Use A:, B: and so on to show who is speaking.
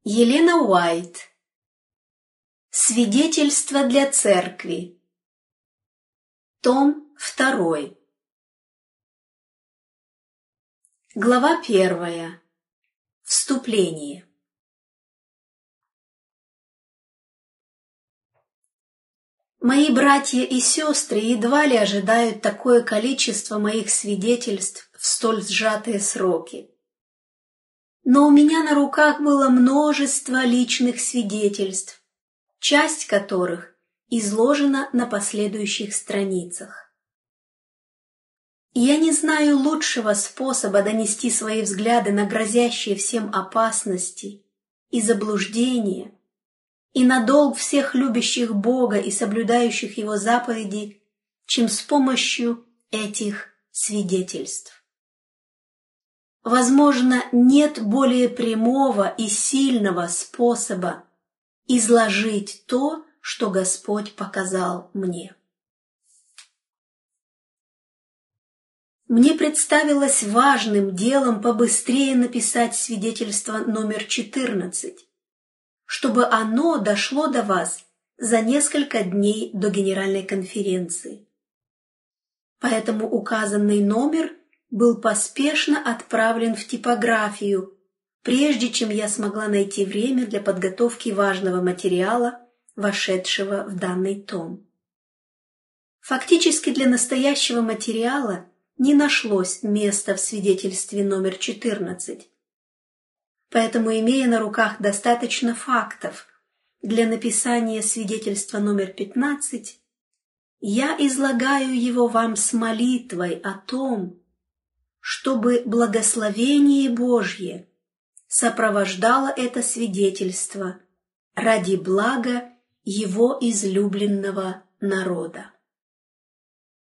A: Елена Уайт. Свидетельство для церкви. Том 2. Глава 1. Вступление. Мои братья и сестры едва ли ожидают такое количество моих свидетельств в столь сжатые сроки. Но у меня на руках было множество личных свидетельств, часть которых изложена на последующих страницах. Я не знаю лучшего способа донести свои взгляды на грозящие всем опасности и заблуждения и на долг всех любящих Бога и соблюдающих Его заповеди, чем с помощью этих свидетельств. Возможно, нет более прямого и сильного способа изложить то, что Господь показал мне. Мне представилось важным делом побыстрее написать свидетельство номер 14, чтобы оно дошло до вас за несколько дней до Генеральной конференции. Поэтому указанный номер был поспешно отправлен в типографию, прежде чем я смогла найти время для подготовки важного материала, вошедшего в данный том. Фактически для настоящего материала не нашлось места в свидетельстве номер 14. Поэтому, имея на руках достаточно фактов для написания свидетельства номер 15, я излагаю его вам с молитвой о том, чтобы благословение Божье сопровождало это свидетельство ради блага Его излюбленного народа.